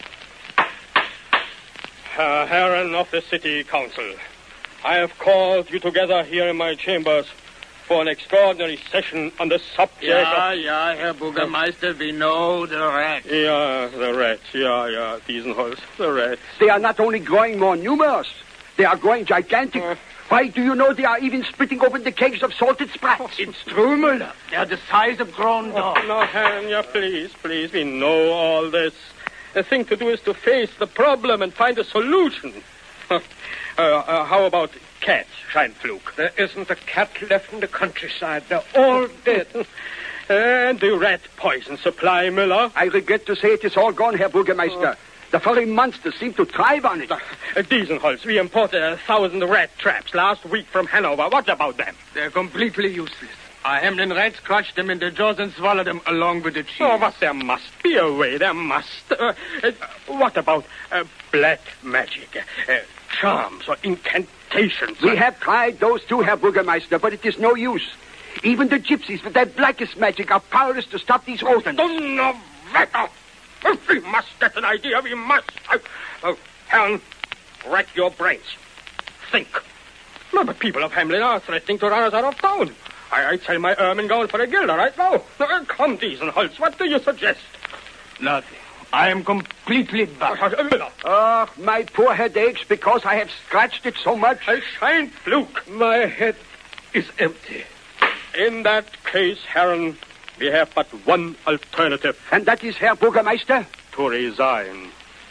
Herren of the City Council, I have called you together here in my chambers for an extraordinary session on the subject of... Yeah, Herr Burgermeister, we know the rats. Yeah, the rats. Yeah, Diesenholz, the rats. They are not only growing more numerous, they are growing gigantic. Why, do you know they are even splitting open the kegs of salted sprats? It's true, Müller. They are the size of grown dogs. No, Herren, please, we know all this. The thing to do is to face the problem and find a solution. How about cats, Scheinflug? There isn't a cat left in the countryside. They're all dead. And the rat poison supply, Miller? I regret to say it is all gone, Herr Burgermeister. The very monsters seem to thrive on it. Diesenholz, we imported 1,000 rat traps last week from Hanover. What about them? They're completely useless. Our Hamlin rats crushed them in their jaws and swallowed them along with the cheese. But there must be a way. There must. What about black magic? Charms or incantations? We have tried those too, Herr Burgermeister, but it is no use. Even the gypsies with their blackest magic are powerless to stop these rodents. Donnerwetter! We must get an idea. We must. Herren, rack your brains. Think. No, the people of Hamlin are threatening to run us out of town. I sell my ermine gown for a guilder right now. Come, Diesenholz, what do you suggest? Nothing. I am completely back. My poor head aches because I have scratched it so much. Scheinflug. My head is empty. In that case, Herren, We have but one alternative. And that is, Herr Bürgermeister? To resign.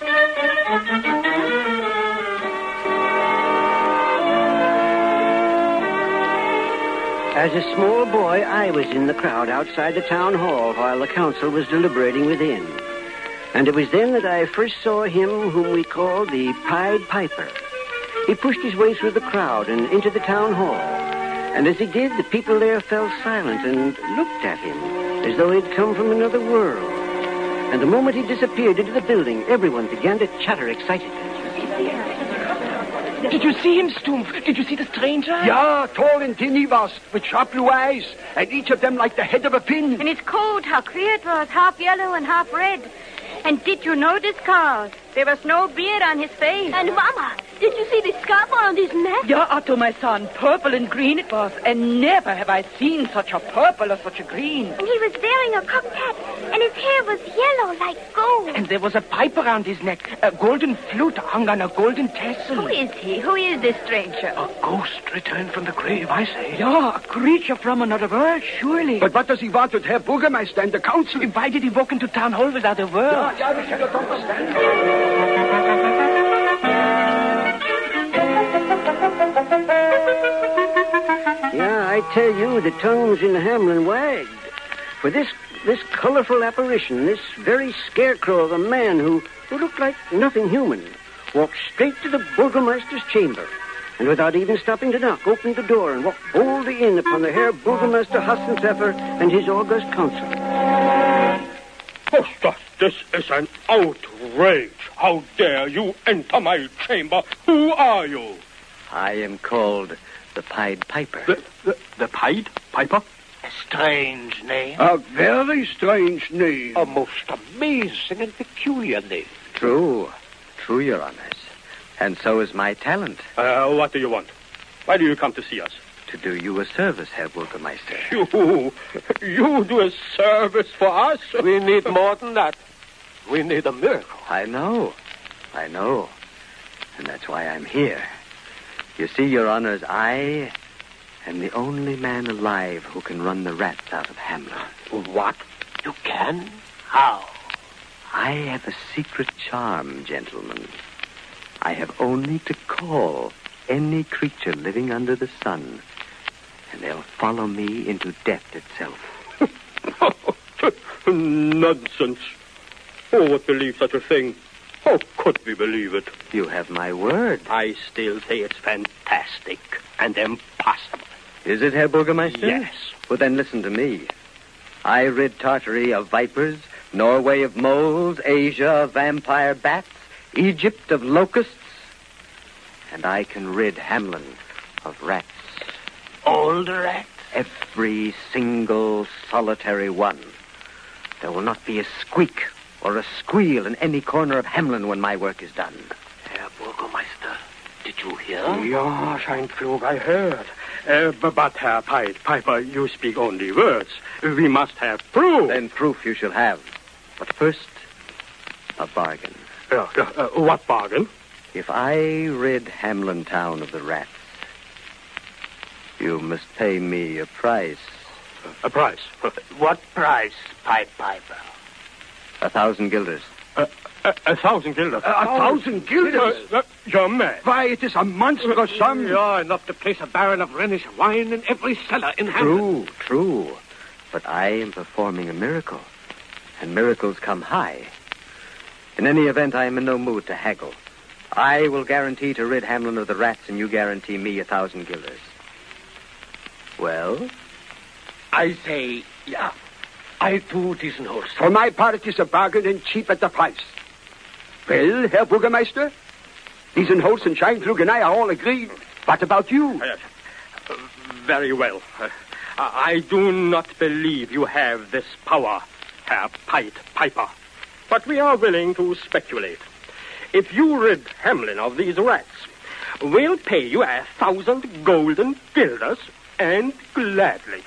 As a small boy, I was in the crowd outside the town hall while the council was deliberating within. And it was then that I first saw him whom we call the Pied Piper. He pushed his way through the crowd and into the town hall. And as he did, the people there fell silent and looked at him as though he'd come from another world. And the moment he disappeared into the building, everyone began to chatter excitedly. Did you see him, Stumpf? Did you see the stranger? Yeah, tall and thin he was, with sharp blue eyes, and each of them like the head of a pin. And his coat, how queer it was, half yellow and half red. And did you notice, Carl? There was no beard on his face. And Mama, did you see the scarf around his neck? Yeah, Otto, my son. Purple and green it was. And never have I seen such a purple or such a green. And he was wearing a cocked hat, and his hair was yellow like gold. And there was a pipe around his neck. A golden flute hung on a golden tassel. Who is he? Who is this stranger? A ghost returned from the grave, I say. Yeah, a creature from another world, surely. But what does he want with Herr Bürgermeister and the council? Why did he walk into town hall without a word? Yeah, we should not understand. Yeah, I tell you, the tongues in Hamlin wagged. For this colorful apparition, this very scarecrow of a man who looked like nothing human, walked straight to the Burgermeister's chamber, and without even stopping to knock, opened the door and walked boldly in upon the Herr Burgermeister Hassenpfeffer and his august council. Gustav, this is an outrage. How dare you enter my chamber? Who are you? I am called the Pied Piper. The Pied Piper? A strange name. A very strange name. A most amazing and peculiar name. True, Your Honors. And so is my talent. What do you want? Why do you come to see us? To do you a service, Herr Burgermeister. You do a service for us? We need more than that. We need a miracle. I know. And that's why I'm here. You see, Your Honors, I am the only man alive who can run the rats out of Hamlin. What? You can? How? I have a secret charm, gentlemen. I have only to call any creature living under the sun, and they'll follow me into death itself. Nonsense. Who would believe such a thing? How could we believe it? You have my word. I still say it's fantastic and impossible. Is it, Herr Burgermeister? Yes. Well, then listen to me. I rid Tartary of vipers, Norway of moles, Asia of vampire bats, Egypt of locusts, and I can rid Hamlin of rats. All the rats? Every single solitary one. There will not be a squeak or a squeal in any corner of Hamlin when my work is done. Herr Burgermeister, did you hear? Ja, Scheinflug, I heard. But, Herr Pied Piper, you speak only words. We must have proof. Then proof you shall have. But first, a bargain. What bargain? If I rid Hamlin Town of the rats, you must pay me a price. A price? What price, Pied Piper? 1,000 guilders. 1,000 guilders? 1,000 guilders? You're mad. Why, it is a monstrous sum. Yeah, enough to place a baron of Rhenish wine in every cellar in Hamlin. True. But I am performing a miracle, and miracles come high. In any event, I am in no mood to haggle. I will guarantee to rid Hamlin of the rats, and you guarantee me 1,000 guilders. Well? I say, yeah. I do diesen horse. For my part, it is a bargain and cheap at the price. Well, Herr Burgermeister, diesen Holz and Scheinflug and I are all agreed. What about you? Very well. I do not believe you have this power, Herr Pied Piper. But we are willing to speculate. If you rid Hamlin of these rats, we'll pay you 1,000 golden guilders, and gladly.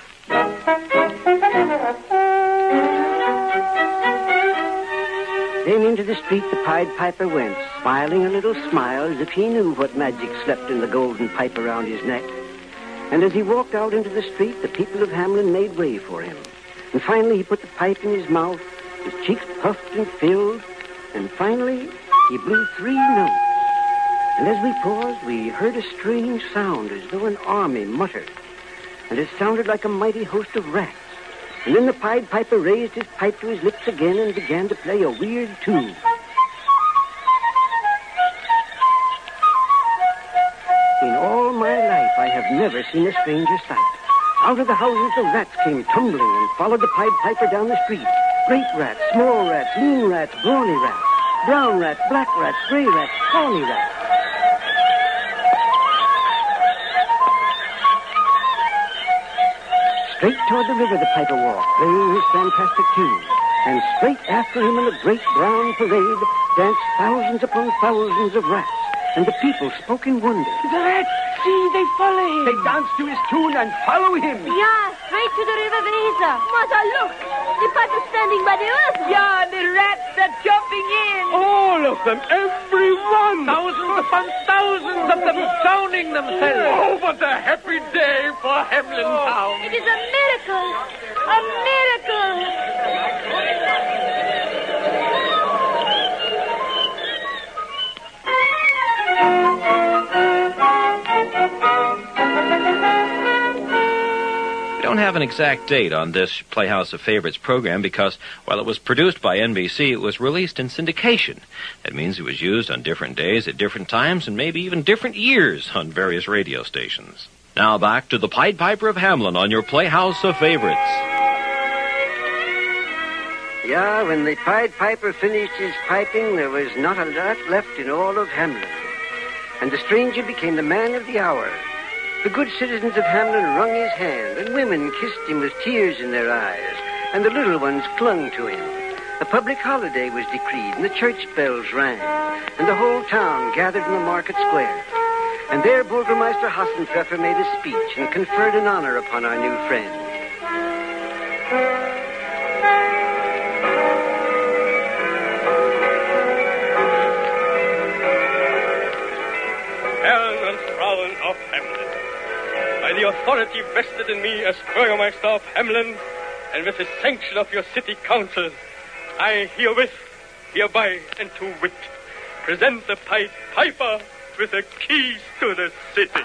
Then into the street the Pied Piper went, smiling a little smile as if he knew what magic slept in the golden pipe around his neck. And as he walked out into the street, the people of Hamlin made way for him. And finally, he put the pipe in his mouth, his cheeks puffed and filled, and finally, he blew 3 notes. And as we paused, we heard a strange sound as though an army muttered. And it sounded like a mighty host of rats. And then the Pied Piper raised his pipe to his lips again and began to play a weird tune. In all my life, I have never seen a stranger sight. Out of the houses, the rats came tumbling and followed the Pied Piper down the street. Great rats, small rats, lean rats, brawny rats, brown rats, black rats, gray rats, tawny rats. Straight toward the river the Piper walked, playing his fantastic tune. And straight after him in a great brown parade danced thousands upon thousands of rats. And the people spoke in wonder. The rats! See, they follow him. They dance to his tune and follow him. Yeah, straight to the river Weser. Mother, look! The piper's standing by the earth. Yeah, the rats are jumping in. All of them, every one. Thousands upon thousands of them drowning themselves. Oh, what a happy day for Hamlin Town. It is a miracle. A miracle. We don't have an exact date on this Playhouse of Favorites program because while it was produced by NBC, it was released in syndication. That means it was used on different days at different times and maybe even different years on various radio stations. Now back to the Pied Piper of Hamelin on your Playhouse of Favorites. Yeah, when the Pied Piper finished his piping, there was not a lot left in all of Hamelin. And the stranger became the man of the hour. The good citizens of Hamelin wrung his hand, and women kissed him with tears in their eyes, and the little ones clung to him. A public holiday was decreed, and the church bells rang, and the whole town gathered in the market square. And there Burgermeister Hassenpfeffer made a speech and conferred an honor upon our new friend. Herren and Frauen of Hamelin, by the authority vested in me as Bürgermeister of Hamelin, and with the sanction of your city council, I hereby, and to wit, present the Pied Piper with the keys to the city.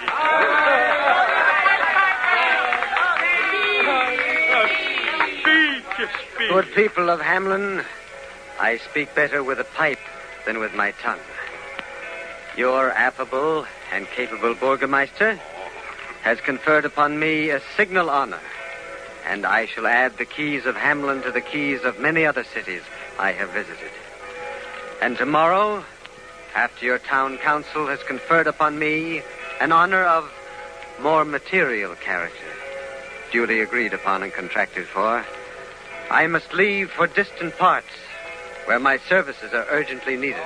Speak. Good people of Hamelin, I speak better with a pipe than with my tongue. Your affable and capable Burgermeister has conferred upon me a signal honor, and I shall add the keys of Hamelin to the keys of many other cities I have visited. And tomorrow, after your town council has conferred upon me an honor of more material character, duly agreed upon and contracted for, I must leave for distant parts where my services are urgently needed.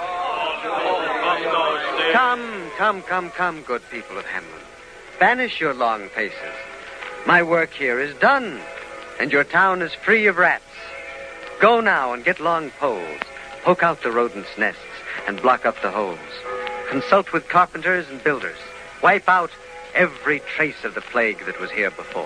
Come, good people of Hamelin. Banish your long faces. My work here is done, and your town is free of rats. Go now and get long poles, poke out the rodents' nests, and block up the holes. Consult with carpenters and builders. Wipe out every trace of the plague that was here before.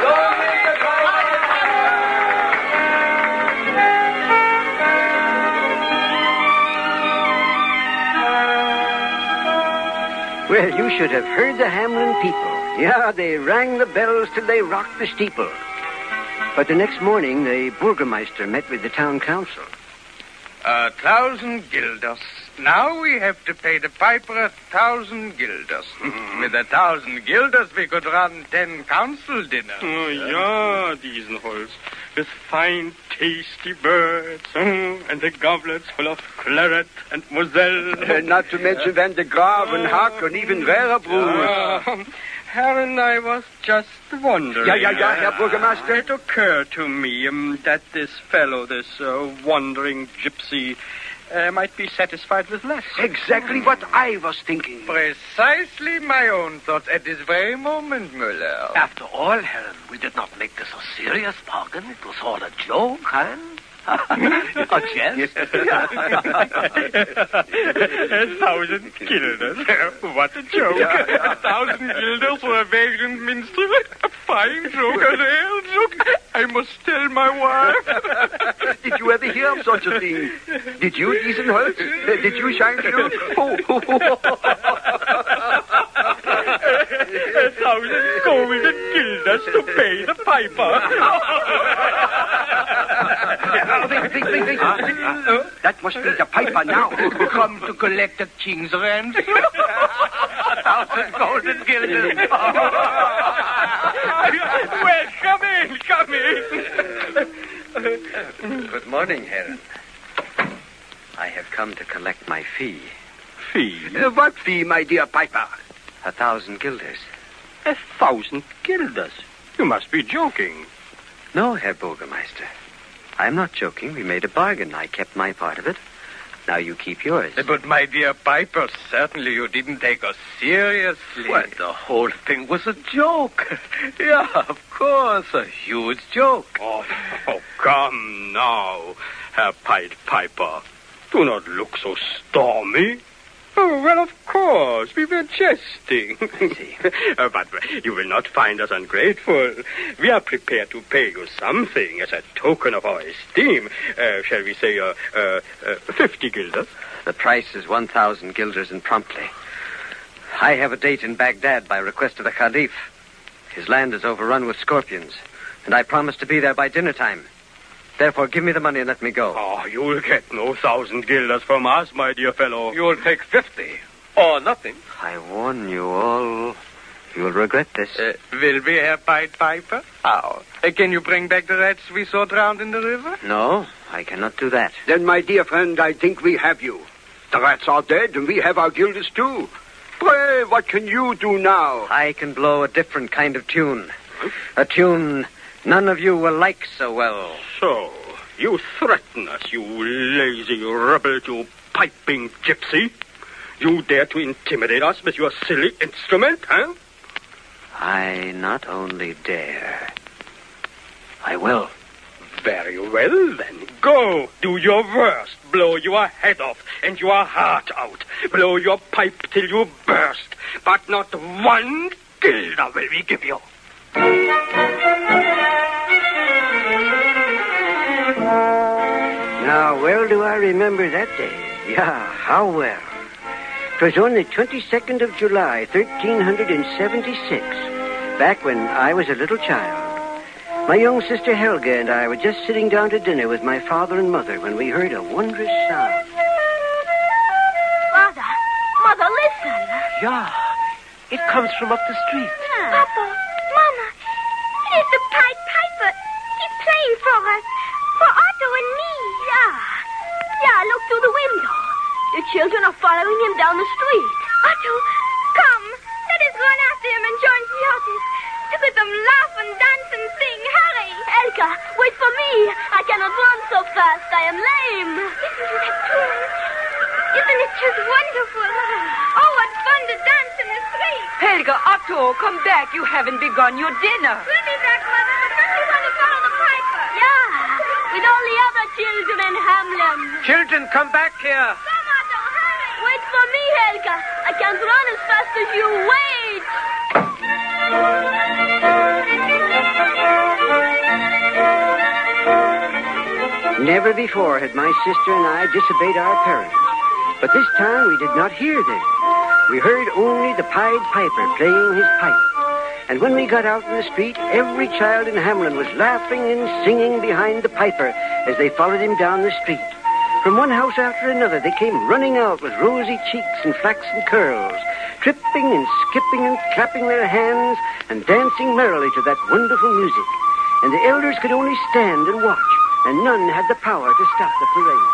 Well, you should have heard the Hamelin people. Yeah, they rang the bells till they rocked the steeple. But the next morning, the Burgermeister met with the town council. 1,000 guilders. Now we have to pay the piper 1,000 guilders. With 1,000 guilders, we could run 10 council dinners. Oh, yeah, Diesenholz. With fine, tasty birds, and the goblets full of claret and Moselle. Not to mention Van de Graaf and Hack and even Werbrut. Herren, I was just wondering. Yeah, Herr Burgermeister. It occurred to me that this fellow, this wandering gypsy, might be satisfied with less. Exactly what I was thinking. Precisely my own thoughts at this very moment, Müller. After all, Herren, we did not make this a serious bargain. It was all a joke, huh? A jest? 1,000 guilders. What a joke. 1,000 guilders for a vagrant minstrel. A fine joke, a real joke. I must tell my wife. Did you ever hear of such a thing? Did you, Isenholz? Did you shine through? 1,000 golden guilders to pay the piper. That must be the piper now. Come to collect the king's ransom. 1,000 golden guilders. Well, come in. Good morning, Heron. I have come to collect my fee. Fee? What fee, my dear piper? 1,000 guilders. 1,000 guilders? You must be joking. No, Herr Burgermeister. I'm not joking. We made a bargain. I kept my part of it. Now you keep yours. But, my dear piper, certainly you didn't take us seriously. What? The whole thing was a joke. Yeah, of course, a huge joke. Oh, come now, Herr Pied Piper. Do not look so stormy. Oh, well, of course, we were jesting. I see. But you will not find us ungrateful. We are prepared to pay you something as a token of our esteem. Shall we say, 50 guilders? The price is 1,000 guilders, and promptly. I have a date in Baghdad by request of the Khalif. His land is overrun with scorpions, and I promise to be there by dinner time. Therefore, give me the money and let me go. Oh, you'll get no 1,000 guilders from us, my dear fellow. You'll take 50, or nothing. I warn you all, you'll regret this. Will we, Herr Pied Piper? How? Can you bring back the rats we saw drowned in the river? No, I cannot do that. Then, my dear friend, I think we have you. The rats are dead, and we have our guilders, too. Pray, what can you do now? I can blow a different kind of tune. A tune none of you will like so well. So, you threaten us, you lazy rebel, you piping gypsy? You dare to intimidate us with your silly instrument, huh? I not only dare, I will. Very well, then. Go. Do your worst. Blow your head off and your heart out. Blow your pipe till you burst. But not 1 guilder will we give you. Now, well do I remember that day. Yeah, how well. 'Twas on the 22nd of July, 1376, back when I was a little child. My young sister Helga and I were just sitting down to dinner with my father and mother when we heard a wondrous sound. Mother, listen. Yeah, it comes from up the street. Papa, Mama, it is the Pied Piper. He's playing for us, for Otto and me. Yeah, look through the window. The children are following him down the street. Otto, come. Let us run after him and join Theotis. Look at them laugh and dance and sing. Hurry. Elka, wait for me. I cannot run so fast. I am lame. Listen to that tune. Isn't it just wonderful? Oh, what fun to dance in the street. Helga, Otto, come back. You haven't begun your dinner. We'll be back, Mother, but first we want to follow the piper. Yeah, with all the other children in Hamlin. Children, come back here. Come, Otto, hurry. Wait for me, Helga. I can't run as fast as you. Wait. Never before had my sister and I disobeyed our parents. But this time we did not hear them. We heard only the Pied Piper playing his pipe. And when we got out in the street, every child in Hamlin was laughing and singing behind the piper as they followed him down the street. From one house after another, they came running out with rosy cheeks and flaxen curls, tripping and skipping and clapping their hands and dancing merrily to that wonderful music. And the elders could only stand and watch, and none had the power to stop the parade.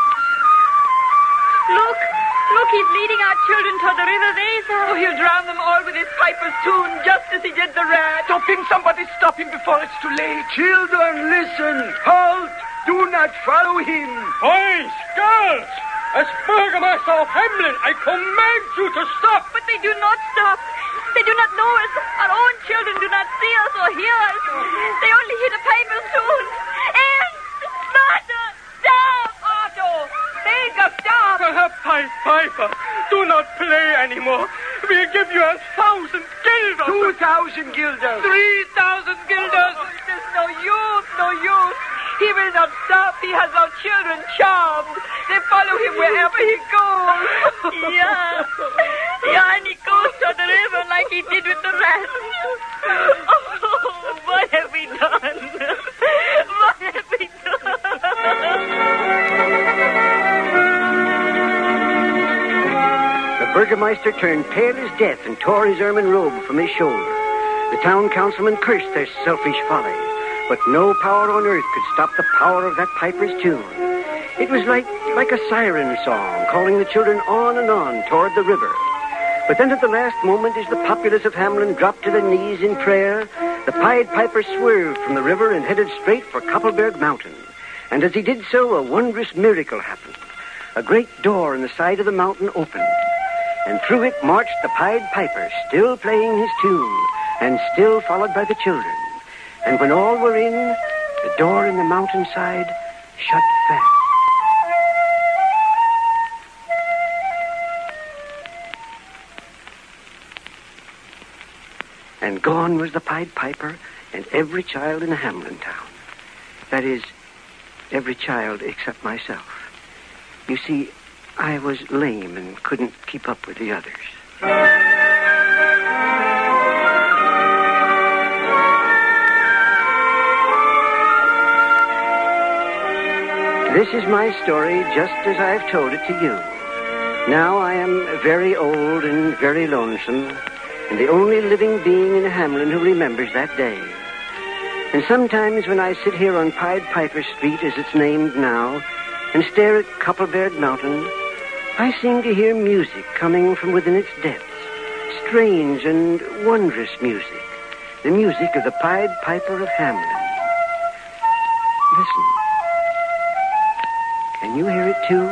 Look, he's leading our children toward the river Weser. Oh, he'll drown them all with his piper's tune, just as he did the rats. Stop him, somebody stop him before it's too late. Children, listen. Halt. Do not follow him. Boys, girls, as Burgermeister of Hamlin, I command you to stop. But they do not stop. They do not know us. Our own children do not see us or hear us. They only hear the piper's tune. And Mother, Piper, do not play anymore. We'll give you 1,000 guilders. 2,000 guilders. 3,000 guilders. There's no use, no use. He will not stop. He has our children charmed. They follow him wherever he goes. Yeah, and he goes to the river like he did with the rats. Oh, what have we done? What have we done? The burgomaster turned pale as death and tore his ermine robe from his shoulder. The town councilmen cursed their selfish folly, but no power on earth could stop the power of that piper's tune. It was like a siren song, calling the children on and on toward the river. But then at the last moment, as the populace of Hamlin dropped to their knees in prayer, the Pied Piper swerved from the river and headed straight for Koppelberg Mountain. And as he did so, a wondrous miracle happened. A great door in the side of the mountain opened, and through it marched the Pied Piper, still playing his tune, and still followed by the children. And when all were in, the door in the mountainside shut fast. And gone was the Pied Piper and every child in Hamlin town. That is, every child except myself. You see, I was lame and couldn't keep up with the others. This is my story just as I've told it to you. Now I am very old and very lonesome, and the only living being in Hamlin who remembers that day. And sometimes when I sit here on Pied Piper Street, as it's named now, and stare at Koppelberg Mountain, I seem to hear music coming from within its depths. Strange and wondrous music. The music of the Pied Piper of Hamlin. Listen. Can you hear it too?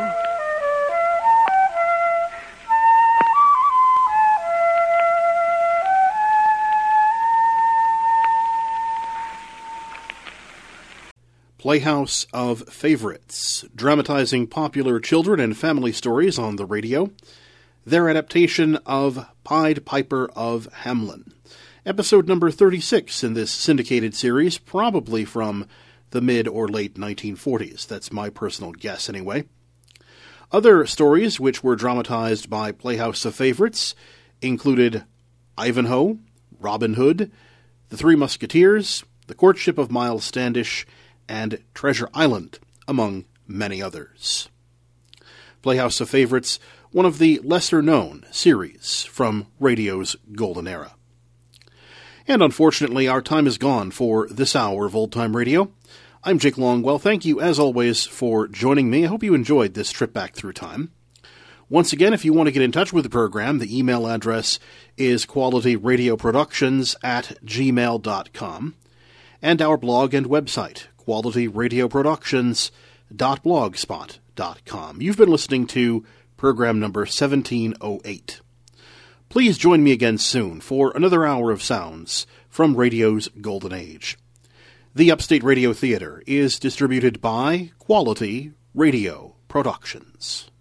Playhouse of Favorites, dramatizing popular children and family stories on the radio. Their adaptation of Pied Piper of Hamlin. Episode number 36 in this syndicated series, probably from the mid or late 1940s. That's my personal guess, anyway. Other stories which were dramatized by Playhouse of Favorites included Ivanhoe, Robin Hood, The Three Musketeers, The Courtship of Miles Standish, and Treasure Island, among many others. Playhouse of Favorites, one of the lesser-known series from radio's golden era. And unfortunately, our time is gone for this hour of Old Time Radio. I'm Jake Longwell. Thank you, as always, for joining me. I hope you enjoyed this trip back through time. Once again, if you want to get in touch with the program, the email address is qualityradioproductions@gmail.com, and our blog and website, qualityradioproductions.blogspot.com. You've been listening to program number 1708. Please join me again soon for another hour of sounds from radio's golden age. The Upstate Radio Theater is distributed by Quality Radio Productions.